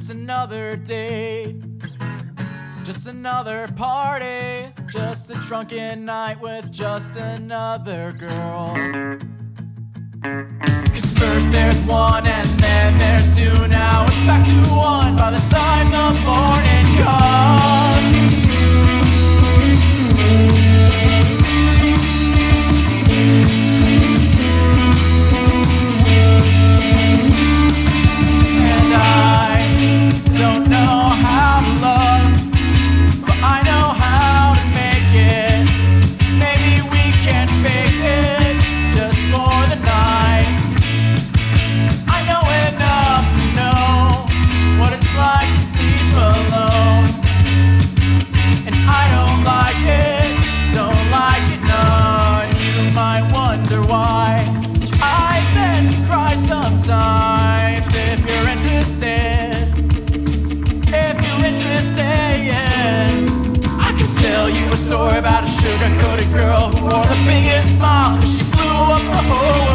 Just another date, just another party, just a drunken night with just another girl. 'Cause first there's one and then there's two, now it's back to one by the time the morning comes. And I don't know how to love, but I know how to make it. Maybe we can fake it just for the night. I know enough to know what it's like to sleep alone, and I don't like it none. You might wonder why I tend to cry sometimes. If you're interested, yeah, I could tell you a story about a sugar-coated girl who wore the biggest smile. She blew up the whole